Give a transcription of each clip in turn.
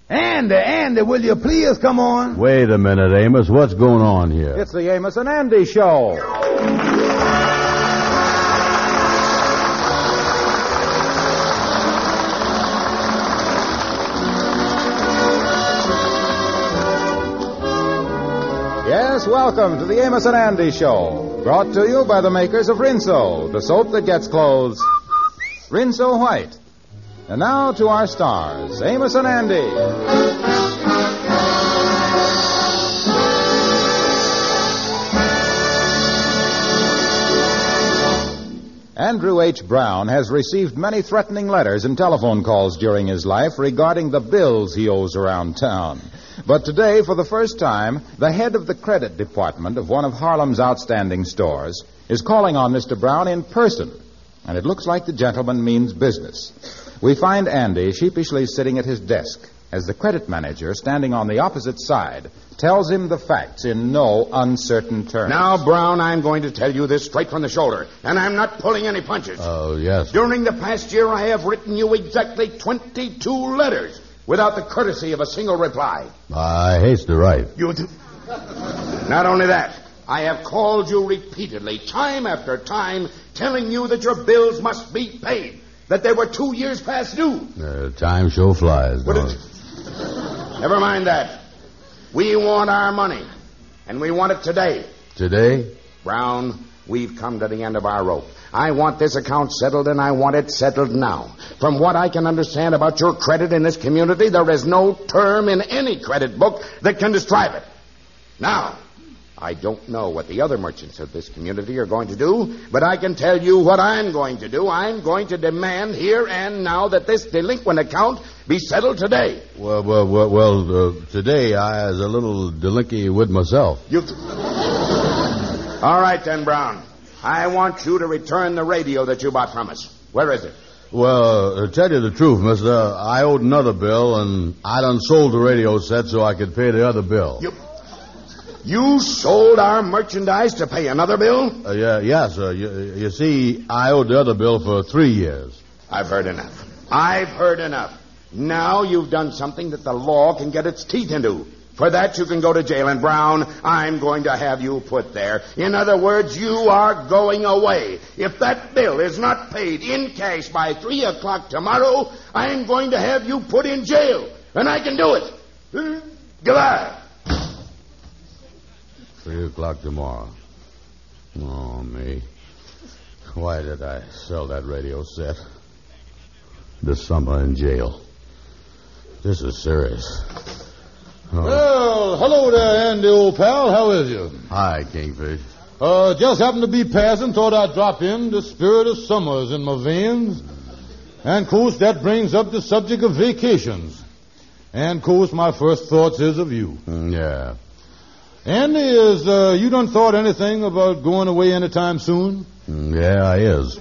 Andy, will you please come on? Wait a minute, Amos. What's going on here? It's the Amos and Andy Show. Yes, welcome to the Amos and Andy Show. Brought to you by the makers of Rinso, the soap that gets clothes Rinso White. And now to our stars, Amos and Andy. Andrew H. Brown has received many threatening letters and telephone calls during his life regarding the bills he owes around town. But today, for the first time, the head of the credit department of one of Harlem's outstanding stores is calling on Mr. Brown in person. And it looks like the gentleman means business. We find Andy sheepishly sitting at his desk as the credit manager, standing on the opposite side, tells him the facts in no uncertain terms. Now, Brown, I'm going to tell you this straight from the shoulder, and I'm not pulling any punches. Oh, yes. During the past year, I have written you exactly 22 letters without the courtesy of a single reply. I haste to write. You do? Not only that, I have called you repeatedly, time after time, telling you that your bills must be paid, that they were 2 years past due. Time sure flies, don't it? Never mind that. We want our money, and we want it today. Today? Brown, we've come to the end of our rope. I want this account settled, and I want it settled now. From what I can understand about your credit in this community, there is no term in any credit book that can describe it. Now, I don't know what the other merchants of this community are going to do, but I can tell you what I'm going to do. I'm going to demand here and now that this delinquent account be settled today. Well, today I was a little delinquent with myself. All right, then, Brown. I want you to return the radio that you bought from us. Where is it? Well, to tell you the truth, mister, I owed another bill, and I done sold the radio set so I could pay the other bill. You sold our merchandise to pay another bill? Yes, sir. You see, I owed the other bill for 3 years. I've heard enough. Now you've done something that the law can get its teeth into. For that, you can go to jail. And, Brown, I'm going to have you put there. In other words, you are going away. If that bill is not paid in cash by 3 o'clock tomorrow, I'm going to have you put in jail. And I can do it. Goodbye. 3 o'clock tomorrow. Oh, me. Why did I sell that radio set? This summer in jail. This is serious. Oh. Well, hello there, Andy, old pal. How is you? Hi, Kingfish. Just happened to be passing. Thought I'd drop in. The spirit of summer is in my veins. And, of course, that brings up the subject of vacations. And, of course, my first thoughts is of you. Yeah. Andy, you done thought anything about going away anytime soon? Yeah, I is.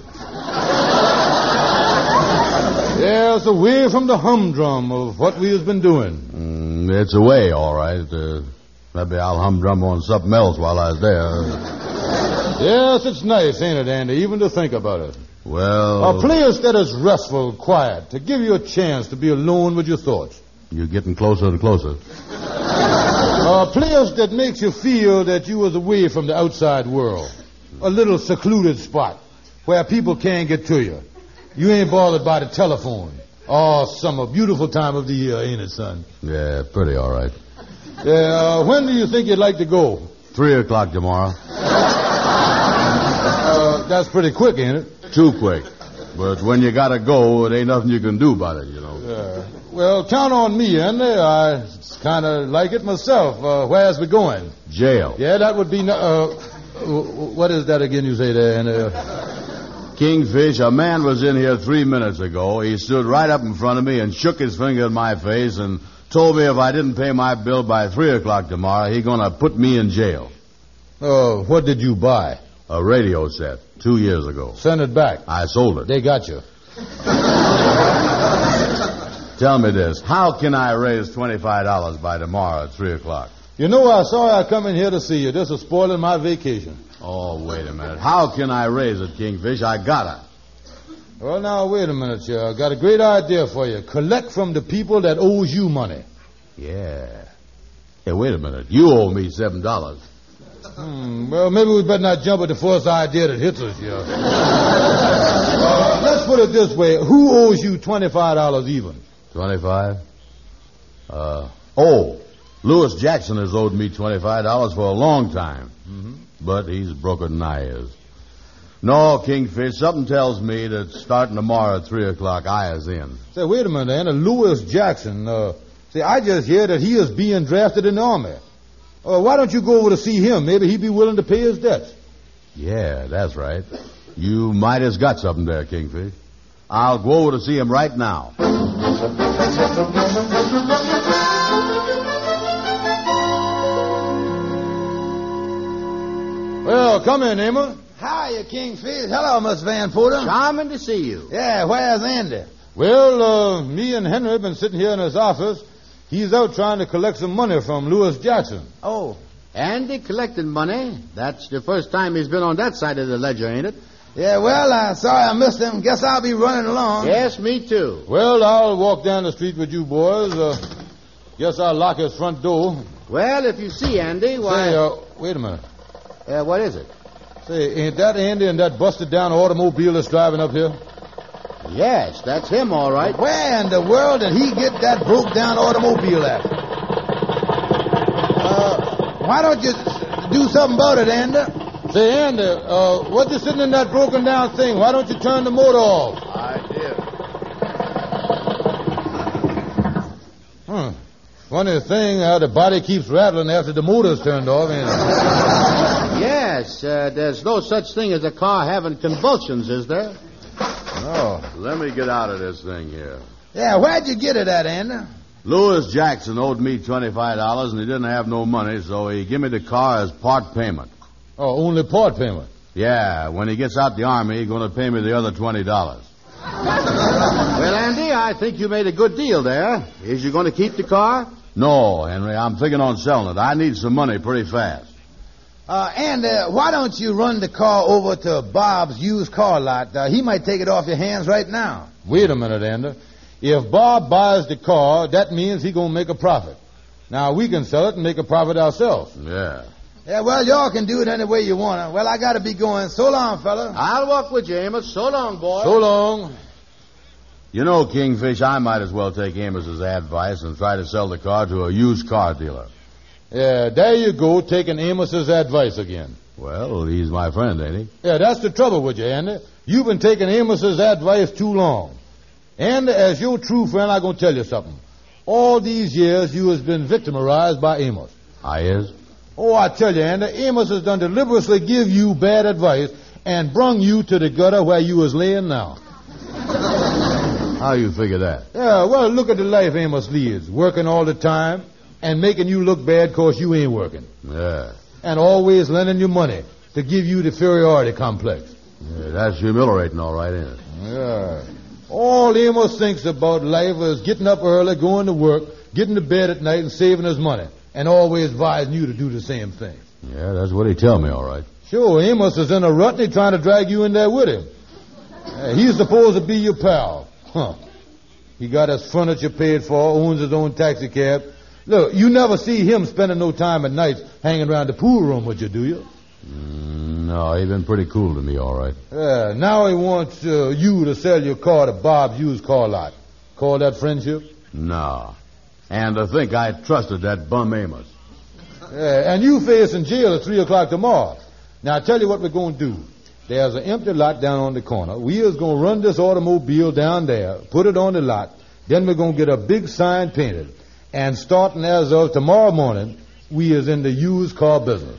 Yes, away from the humdrum of what we has been doing. It's away, all right. Maybe I'll humdrum on something else while I was there. Yes, it's nice, ain't it, Andy, even to think about it. Well... A place that is restful, quiet, to give you a chance to be alone with your thoughts. You're getting closer and closer. A place that makes you feel that you was away from the outside world. A little secluded spot where people can't get to you. You ain't bothered by the telephone. Oh, summer, beautiful time of the year, ain't it, son? Yeah, pretty all right. Yeah, when do you think you'd like to go? 3 o'clock tomorrow. That's pretty quick, ain't it? Too quick. But when you gotta go, it ain't nothing you can do about it, you know. Well, count on me, Andy. I kind of like it myself. Where's we going? Jail. Yeah, that would be... what is that again you say there, Andy? Kingfish, a man was in here 3 minutes ago. He stood right up in front of me and shook his finger in my face and told me if I didn't pay my bill by 3 o'clock tomorrow, he's going to put me in jail. What did you buy? A radio set 2 years ago. Send it back. I sold it. They got you. Tell me this. How can I raise $25 by tomorrow at 3 o'clock? You know, I saw I come in here to see you. This is spoiling my vacation. Oh, wait a minute. How can I raise it, Kingfish? I gotta. Well, now, wait a minute, you. I got a great idea for you. Collect from the people that owes you money. Yeah. Hey, wait a minute. You owe me $7. Well, maybe we better not jump at the first idea that hits us here. Let's put it this way. Who owes you $25 even? 25? Lewis Jackson has owed me $25 for a long time. Mm-hmm. But he's broker than I is. No, Kingfish, something tells me that starting tomorrow at 3 o'clock, I is in. Say, wait a minute, Anna. Lewis Jackson, I just hear that he is being drafted in the Army. Why don't you go over to see him? Maybe he'd be willing to pay his debts. Yeah, that's right. You might have got something there, Kingfish. I'll go over to see him right now. Well, come in, Amos. Hiya, Kingfish. Hello, Miss Van Porter. Charming to see you. Yeah, where's Andy? Well, me and Henry have been sitting here in his office. He's out trying to collect some money from Lewis Jackson. Oh. Andy collecting money? That's the first time he's been on that side of the ledger, ain't it? Yeah, well, sorry I missed him. Guess I'll be running along. Yes, me too. Well, I'll walk down the street with you boys. Guess I'll lock his front door. Well, if you see Andy, why... Say, wait a minute. What is it? Say, ain't that Andy in that busted-down automobile that's driving up here? Yes, that's him, all right. Where in the world did he get that broke-down automobile at? Why don't you do something about it, Andy? Say, Andy, what you sitting in that broken-down thing? Why don't you turn the motor off? I did. Funny thing how the body keeps rattling after the motor's turned off, ain't it? Yes, there's no such thing as a car having convulsions, is there? No. Let me get out of this thing here. Yeah, where'd you get it at, Andy? Lewis Jackson owed me $25, and he didn't have no money, so he gave me the car as part payment. Oh, only part payment? Yeah, when he gets out the Army, he's going to pay me the other $20. Well, Andy, I think you made a good deal there. Is you going to keep the car? No, Henry, I'm thinking on selling it. I need some money pretty fast. Andy, why don't you run the car over to Bob's used car lot? He might take it off your hands right now. Wait a minute, Andy. If Bob buys the car, that means he's going to make a profit. Now, we can sell it and make a profit ourselves. Yeah. Yeah, well, y'all can do it any way you want. Well, I got to be going. So long, fella. I'll walk with you, Amos. So long, boy. So long. You know, Kingfish, I might as well take Amos's advice and try to sell the car to a used car dealer. Yeah, there you go, taking Amos's advice again. Well, he's my friend, ain't he? Yeah, that's the trouble with you, Andy. You've been taking Amos's advice too long. And as your true friend, I'm going to tell you something. All these years, you has been victimized by Amos. I is? Oh, I tell you, Andy, Amos has done deliberately give you bad advice and brung you to the gutter where you is laying now. How you figure that? Yeah, well, look at the life Amos leads. Working all the time and making you look bad because you ain't working. Yeah. And always lending you money to give you the inferiority complex. Yeah, that's humiliating, all right, ain't it? Yeah. All Amos thinks about life is getting up early, going to work, getting to bed at night, and saving his money. And always advising you to do the same thing. Yeah, that's what he tell me, all right. Sure, Amos is in a rut and he's trying to drag you in there with him. He's supposed to be your pal. Huh. He got his furniture paid for, owns his own taxi cab. Look, you never see him spending no time at night hanging around the pool room with you, do you? No, he's been pretty cool to me, all right. Yeah, now he wants you to sell your car to Bob's used car lot. Call that friendship? No. And to think I trusted that bum Amos. Yeah, and you face in jail at 3 o'clock tomorrow. Now, I tell you what we're going to do. There's an empty lot down on the corner. We is going to run this automobile down there, put it on the lot. Then we're going to get a big sign painted. And starting as of tomorrow morning, we is in the used car business.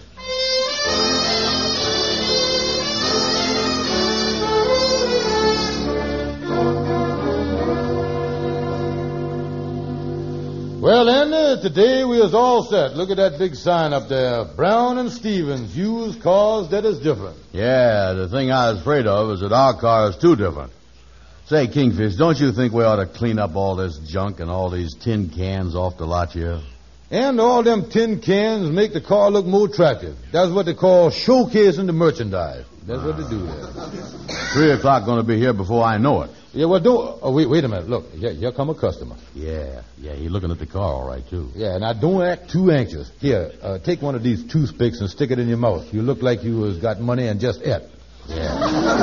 Well, Andy, today we is all set. Look at that big sign up there. Brown and Stevens, used cars that is different. Yeah, the thing I was afraid of is that our car is too different. Say, Kingfish, don't you think we ought to clean up all this junk and all these tin cans off the lot here? And all them tin cans make the car look more attractive. That's what they call showcasing the merchandise. That's what they do there. 3 o'clock going to be here before I know it. Yeah, well, don't... Oh, wait a minute. Look, here come a customer. Yeah, he's looking at the car all right, too. Yeah, now don't act too anxious. Here, take one of these toothpicks and stick it in your mouth. You look like you has got money and just ate. Yeah.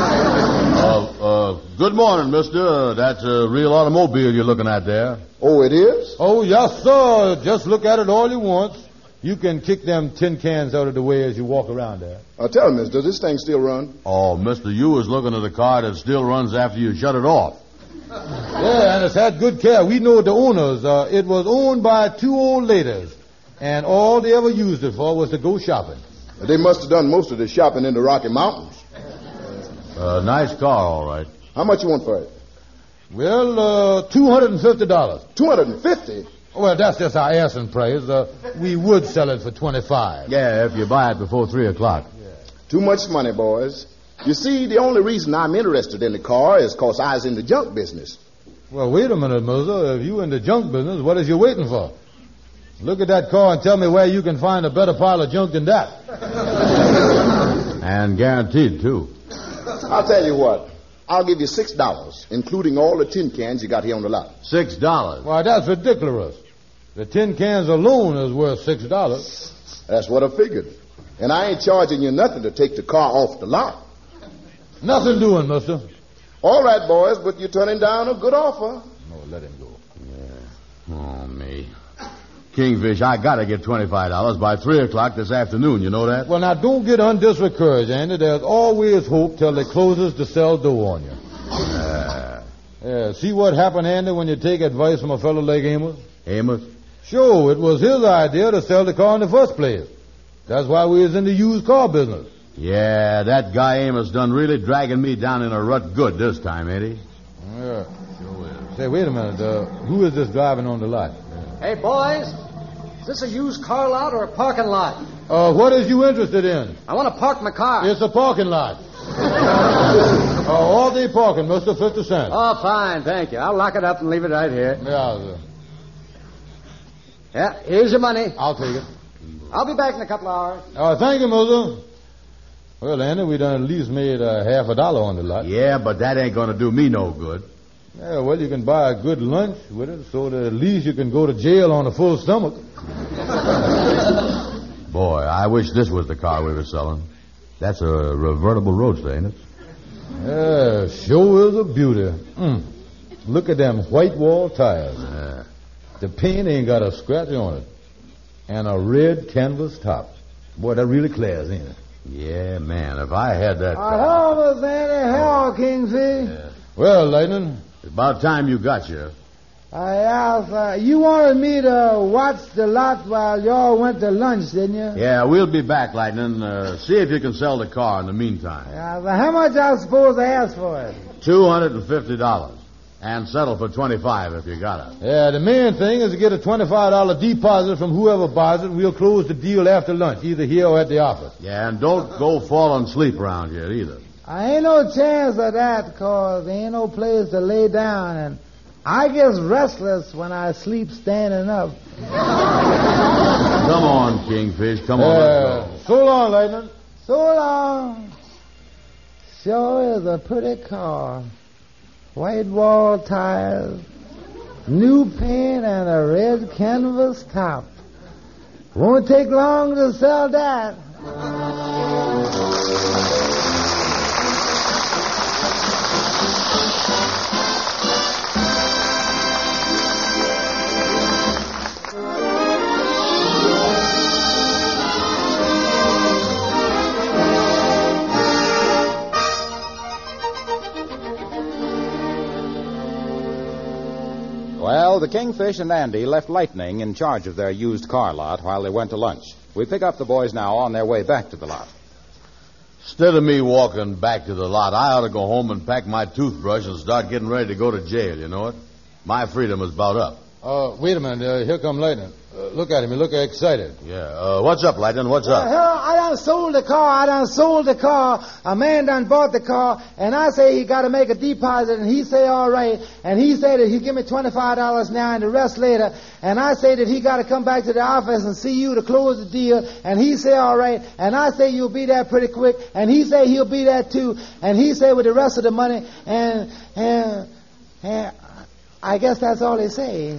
Good morning, mister. That's a real automobile you're looking at there. Oh, it is? Oh, yes, sir. Just look at it all you want. You can kick them tin cans out of the way as you walk around there. Tell me, miss, does this thing still run? Oh, mister, you was looking at a car that still runs after you shut it off. Yeah, and it's had good care. We know the owners. It was owned by two old ladies, and all they ever used it for was to go shopping. They must have done most of the shopping in the Rocky Mountains. Nice car, all right. How much you want for it? Well, $250. $250? Well, that's just our asking price. We would sell it for $25. Yeah, if you buy it before 3 o'clock. Yeah. Too much money, boys. You see, the only reason I'm interested in the car is because I was in the junk business. Well, wait a minute, Mother. If you in the junk business, what is you waiting for? Look at that car and tell me where you can find a better pile of junk than that. And guaranteed, too. I'll tell you what. I'll give you $6, including all the tin cans you got here on the lot. $6? Why, that's ridiculous. The tin cans alone is worth $6. That's what I figured. And I ain't charging you nothing to take the car off the lot. Nothing doing, mister. All right, boys, but you're turning down a good offer. No, let him go. Yeah. Oh, me. Kingfish, I gotta get $25 by 3 o'clock this afternoon, you know that? Well, now, don't get undiscouraged, Andy. There's always hope till they closes the cell door on you. Yeah, see what happened, Andy, when you take advice from a fellow like Amos? Amos? Sure, it was his idea to sell the car in the first place. That's why we was in the used car business. Yeah, that guy Amos done really dragging me down in a rut good this time, ain't he? Yeah, sure is. Say, wait a minute. Who is this driving on the lot? Hey, boys. Is this a used car lot or a parking lot? What is you interested in? I want to park my car. It's a parking lot. All day parking, mister, 50 cents. Oh, fine, thank you. I'll lock it up and leave it right here. Yeah, sir. Yeah, here's your money. I'll take it. I'll be back in a couple of hours. Thank you, Mother. Well, Andy, we done at least made half $1 on the lot. Yeah, but that ain't gonna do me no good. Yeah, well, you can buy a good lunch with it, so that at least you can go to jail on a full stomach. Boy, I wish this was the car we were selling. That's a revertible roadster, ain't it? Yeah, sure is a beauty. Look at them white wall tires. Yeah. The paint ain't got a scratch on it. And a red canvas top. Boy, that really class, ain't it? Yeah, man, if I had that car... Hello, Miss Annie. Hello, Kingsley. Yeah. Well, Lightning... It's about time you got here. You wanted me to watch the lot while y'all went to lunch, didn't you? Yeah, we'll be back, Lightning. See if you can sell the car in the meantime. How much I suppose I asked for it? $250. And settle for $25 if you got it. Yeah, the main thing is to get a $25 deposit from whoever buys it. We'll close the deal after lunch, either here or at the office. Yeah, and don't go falling asleep around here either. I ain't no chance of that, because there ain't no place to lay down, and I get restless when I sleep standing up. Come on, Kingfish. Come on, let's go. So long, Lightning. So long. Sure is a pretty car. White wall tires, new paint, and a red canvas top. Won't take long to sell that. Well, the Kingfish and Andy left Lightning in charge of their used car lot while they went to lunch. We pick up the boys now on their way back to the lot. Instead of me walking back to the lot, I ought to go home and pack my toothbrush and start getting ready to go to jail, you know it? My freedom is about up. Wait a minute. Here come Lightning. Look at him. He look excited. Yeah. What's up, Lightning? What's up? I done sold the car. A man done bought the car, and I say he got to make a deposit, and he say all right. And he said that he'd give me $25 now and the rest later. And I say that he got to come back to the office and see you to close the deal. And he say all right. And I say you'll be there pretty quick. And he say he'll be there too. And he say with the rest of the money. And I guess that's all they say.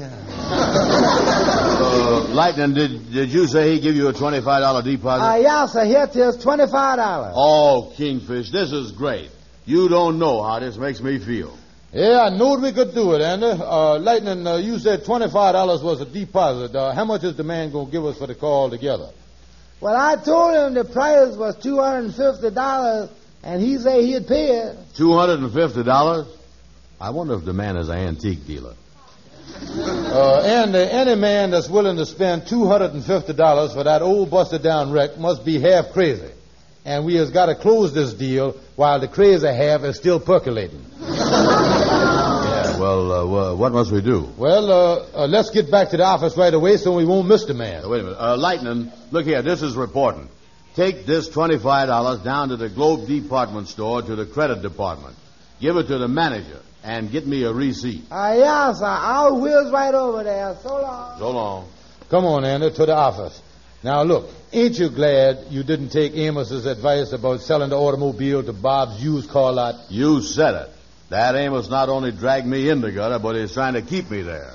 Lightning, did you say he give you a $25 deposit? Yeah, sir. Here it is, $25. Oh, Kingfish, this is great. You don't know how this makes me feel. Yeah, I knowed we could do it, Andy. Lightning, you said $25 was a deposit. How much is the man going to give us for the call together? Well, I told him the price was $250, and he said he'd pay it. $250? I wonder if the man is an antique dealer. Andy, any man that's willing to spend $250 for that old busted-down wreck must be half crazy. And we has got to close this deal while the crazy half is still percolating. Yeah, well, what must we do? Well, let's get back to the office right away so we won't miss the man. Wait a minute. Lightning, look here, this is reporting. Take this $25 down to the Globe Department Store to the credit department. Give it to the manager and get me a receipt. Yeah, sir. I'll whiz right over there. So long. So long. Come on, Andy, to the office. Now, look, ain't you glad you didn't take Amos's advice about selling the automobile to Bob's used car lot? You said it. That Amos not only dragged me in the gutter, but he's trying to keep me there.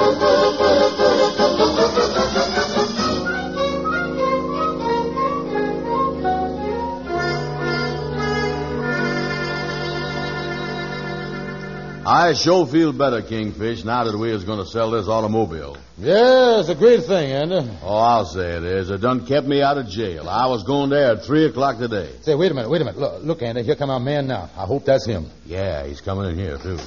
I sure feel better, Kingfish, now that we is going to sell this automobile. Yeah, it's a great thing, Andy. Oh, I'll say it is. It done kept me out of jail. I was going there at 3 o'clock today. Say, wait a minute. Look, Andy, here come our man now. I hope that's him. Yeah, he's coming in here, too.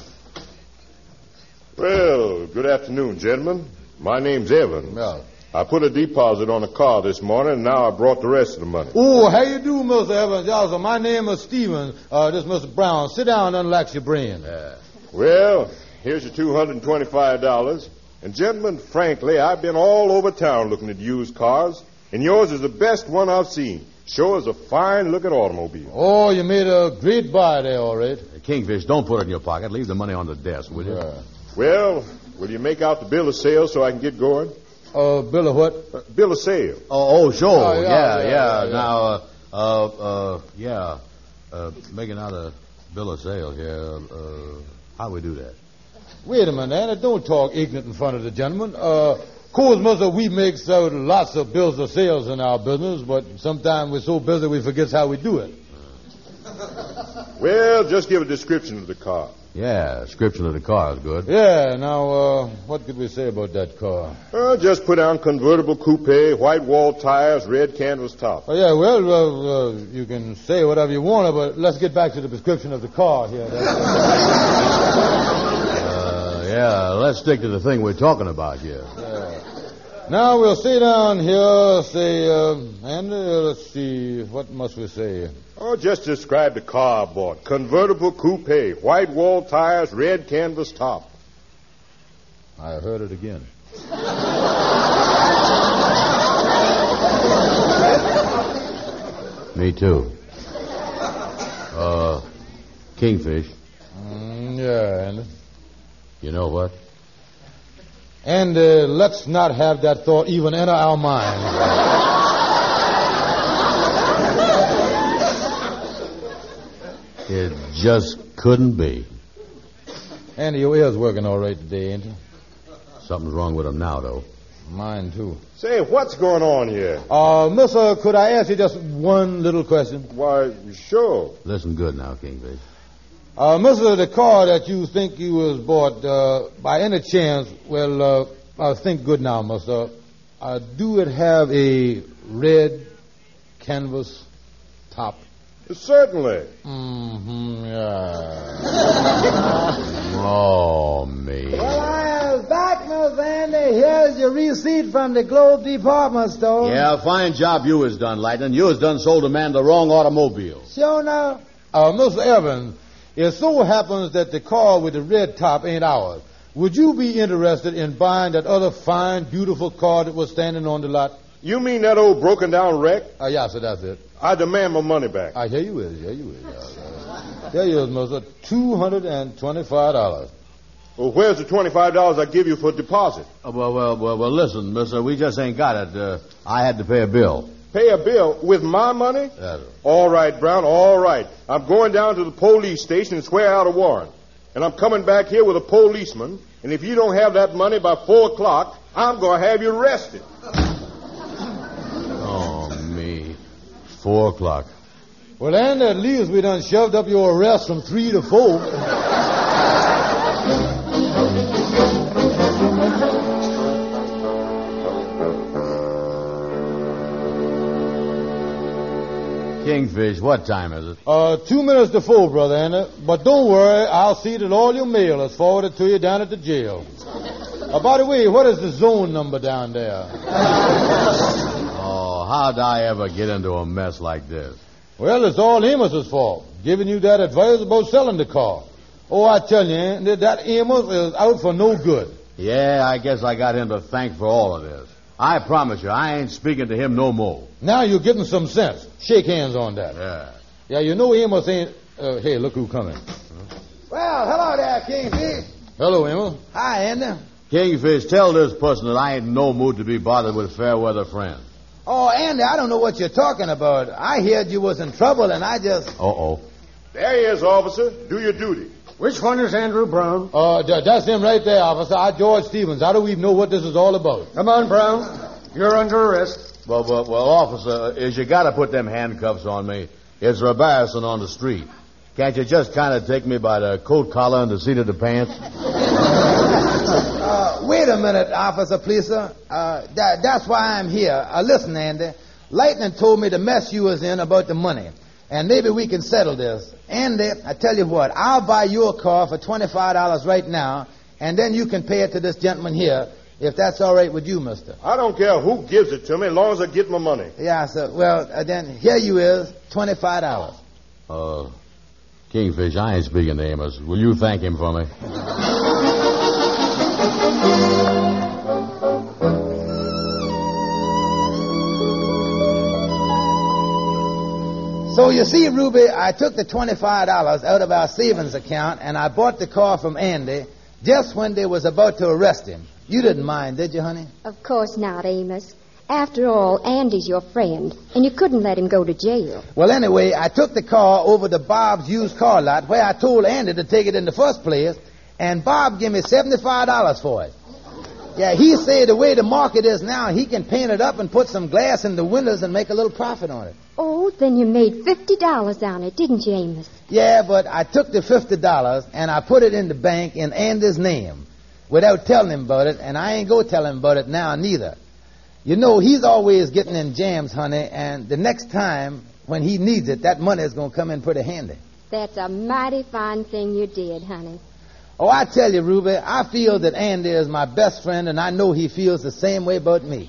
Well, good afternoon, gentlemen. My name's Evan. Well, I put a deposit on a car this morning, and now I brought the rest of the money. oh, how you do, Mr. Evans? Also, my name is Stevens. This is Mr. Brown. Sit down and unlax your brain. Well, here's your $225. And, gentlemen, frankly, I've been all over town looking at used cars, and yours is the best one I've seen. Sure is a fine-looking automobile. Oh, you made a great buy there, all right. Kingfish, don't put it in your pocket. Leave the money on the desk, will you? Well, will you make out the bill of sale so I can get going? Bill of what? Bill of sale. Oh, sure. Oh, yeah. Now, making out a bill of sale here. How we do that? Wait a minute, Andy. Don't talk ignorant in front of the gentleman. Course, Mister, we make out lots of bills of sales in our business, but sometimes we're so busy we forget how we do it. Well, just give a description of the car. Yeah, description of the car is good. Yeah, now, what could we say about that car? Just put down convertible coupe, white wall tires, red canvas top. Oh, yeah, well, you can say whatever you want, but let's get back to the description of the car here. Yeah, let's stick to the thing we're talking about here. Now, we'll sit down here, say, Andy, let's see, what must we say? Oh, just describe the car I bought. Convertible coupe, white wall tires, red canvas top. I heard it again. Me too. Kingfish. Yeah, Andy. You know what? And let's not have that thought even enter our minds. It just couldn't be. Andy, your ear's working all right today, ain't it? Something's wrong with him now, though. Mine, too. Say, what's going on here? Mister, could I ask you just one little question? Why, sure. Listen good now, Kingfish. Mister, the car that you think you was bought, by any chance, well, think good now, mister. Do it have a red canvas top? Certainly. Yeah. Oh, me. Well, I am back, Miss Andy. Here's your receipt from the Globe Department Store. Yeah, fine job you has done, Lightning. You has done sold a man the wrong automobile. Sure now. Mr. Evans, it so happens that the car with the red top ain't ours. Would you be interested in buying that other fine, beautiful car that was standing on the lot? You mean that old broken-down wreck? Yeah, sir, that's it. I demand my money back. Here you is. Here you is, mister. $225. Well, where's the $25 I give you for deposit? Well, listen, mister, we just ain't got it. I had to pay a bill. Pay a bill with my money? Yes. All right, Brown, all right. I'm going down to the police station and swear out a warrant. and I'm coming back here with a policeman, and if you don't have that money by 4 o'clock, I'm going to have you arrested. Oh, me. 4 o'clock. Well, Andy, at least we done shoved up your arrest from 3 to 4. Kingfish, what time is it? 2 minutes to 4, Brother Andy. But don't worry, I'll see that all your mail is forwarded to you down at the jail. By the way, what is the zone number down there? Oh, how'd I ever get into a mess like this? Well, it's all Amos's fault, giving you that advice about selling the car. Oh, I tell you, Andy, that Amos is out for no good. Yeah, I guess I got him to thank for all of this. I promise you, I ain't speaking to him no more. Now you're getting some sense. Shake hands on that. Yeah. Yeah, you know Amos ain't... hey, look who's coming. Well, hello there, Kingfish. Hello, Amos. Hi, Andy. Kingfish, tell this person that I ain't in no mood to be bothered with fair weather friends. Oh, Andy, I don't know what you're talking about. I heard you was in trouble, and I just... Uh-oh. There he is, officer. Do your duty. Which one is Andrew Brown? That's him right there, officer. I'm George Stevens. I don't even know what this is all about. Come on, Brown. You're under arrest. Well, officer, is you got to put them handcuffs on me. It's embarrassing on the street. Can't you just kind of take me by the coat collar and the seat of the pants? Wait a minute, Officer Pleaser. That's why I'm here. Listen, Andy. Lightning told me the mess you was in about the money. And maybe we can settle this. Andy, I tell you what, I'll buy you a car for $25 right now, and then you can pay it to this gentleman here, if that's all right with you, mister. I don't care who gives it to me, as long as I get my money. Yeah, sir. Well, then, here you is, $25. Kingfish, I ain't speaking to Amos. Will you thank him for me? So you see, Ruby, I took the $25 out of our savings account, and I bought the car from Andy just when they was about to arrest him. You didn't mind, did you, honey? Of course not, Amos. After all, Andy's your friend, and you couldn't let him go to jail. Well, anyway, I took the car over to Bob's used car lot, where I told Andy to take it in the first place, and Bob gave me $75 for it. Yeah, he said the way the market is now, he can paint it up and put some glass in the windows and make a little profit on it. Oh, then you made $50 on it, didn't you, Amos? Yeah, but I took the $50 and I put it in the bank in Andy's name without telling him about it, and I ain't going to tell him about it now neither. You know, he's always getting in jams, honey, and the next time when he needs it, that money is going to come in pretty handy. That's a mighty fine thing you did, honey. Oh, I tell you, Ruby, I feel that Andy is my best friend, and I know he feels the same way about me.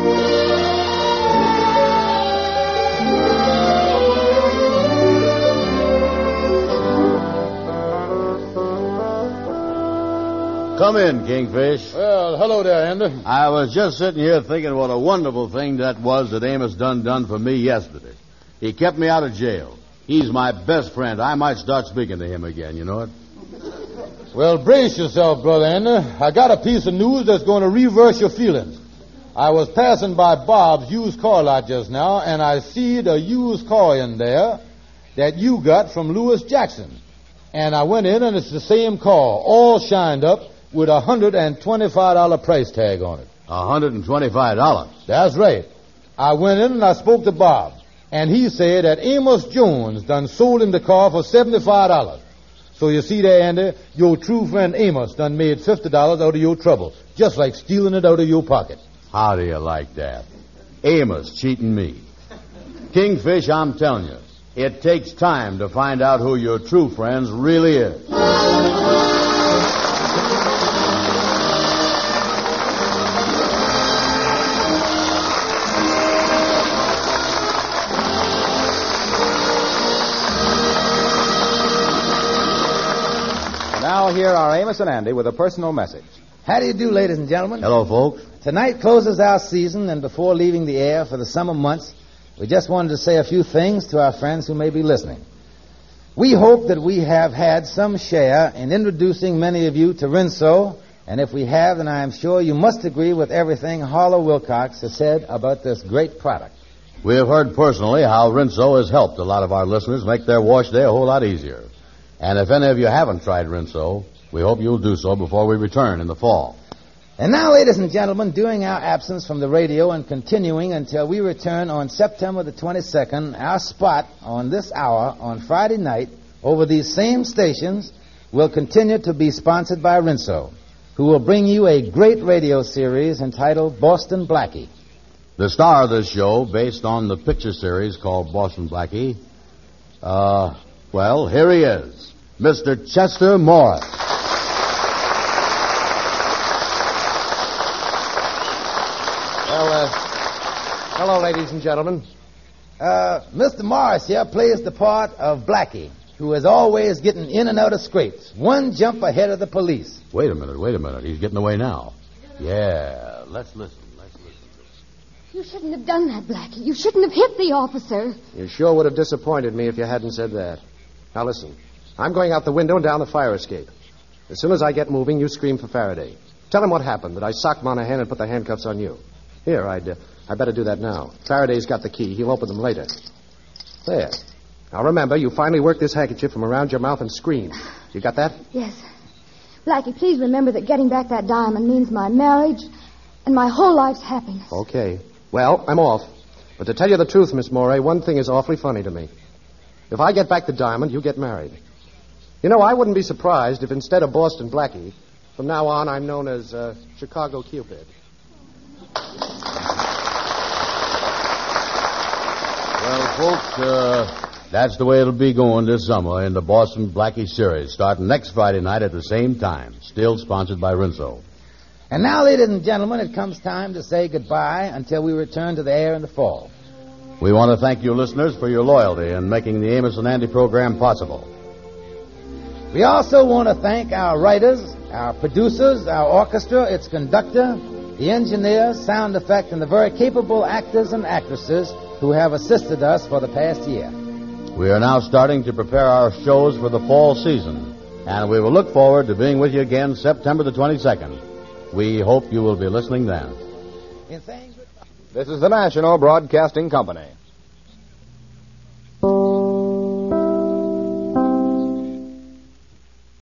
Come in, Kingfish. Well, hello there, Andy. I was just sitting here thinking what a wonderful thing that was that Amos done for me yesterday. He kept me out of jail. He's my best friend. I might start speaking to him again, you know it? Well, brace yourself, Brother Andy. I got a piece of news that's going to reverse your feelings. I was passing by Bob's used car lot just now, and I see a used car in there that you got from Lewis Jackson. And I went in, and it's the same car, all shined up with a $125 price tag on it. $125? That's right. I went in and I spoke to Bob, and he said that Amos Jones done sold him the car for $75. So you see there, Andy, your true friend Amos done made $50 out of your trouble, just like stealing it out of your pocket. How do you like that? Amos cheating me. Kingfish, I'm telling you, it takes time to find out who your true friends really is. Now here are Amos and Andy with a personal message. How do you do, ladies and gentlemen? Hello, folks. Tonight closes our season, and before leaving the air for the summer months, we just wanted to say a few things to our friends who may be listening. We hope that we have had some share in introducing many of you to Rinso, and if we have, then I am sure you must agree with everything Harlow Wilcox has said about this great product. We have heard personally how Rinso has helped a lot of our listeners make their wash day a whole lot easier. And if any of you haven't tried Rinso, we hope you'll do so before we return in the fall. And now, ladies and gentlemen, during our absence from the radio and continuing until we return on September the 22nd, our spot on this hour on Friday night over these same stations will continue to be sponsored by Rinso, who will bring you a great radio series entitled Boston Blackie. The star of this show, based on the picture series called Boston Blackie, well, here he is, Mr. Chester Morris. Well, hello, ladies and gentlemen. Mr. Morris here plays the part of Blackie, who is always getting in and out of scrapes, one jump ahead of the police. Wait a minute. He's getting away now. Yeah, let's listen. You shouldn't have done that, Blackie. You shouldn't have hit the officer. You sure would have disappointed me if you hadn't said that. Now, listen. I'm going out the window and down the fire escape. As soon as I get moving, you scream for Faraday. Tell him what happened, that I socked Monahan and put the handcuffs on you. Here, I better do that now. Faraday's got the key. He'll open them later. There. Now, remember, you finally work this handkerchief from around your mouth and scream. You got that? Yes. Blackie, please remember that getting back that diamond means my marriage and my whole life's happiness. Okay. Well, I'm off. But to tell you the truth, Miss Morey, one thing is awfully funny to me. If I get back the diamond, you get married. You know, I wouldn't be surprised if instead of Boston Blackie, from now on I'm known as Chicago Cupid. Well, folks, that's the way it'll be going this summer in the Boston Blackie series, starting next Friday night at the same time. Still sponsored by Rinso. And now, ladies and gentlemen, it comes time to say goodbye until we return to the air in the fall. We want to thank you listeners for your loyalty in making the Amos and Andy program possible. We also want to thank our writers, our producers, our orchestra, its conductor, the engineers, sound effect, and the very capable actors and actresses who have assisted us for the past year. We are now starting to prepare our shows for the fall season, and we will look forward to being with you again September the 22nd. We hope you will be listening then. This is the National Broadcasting Company.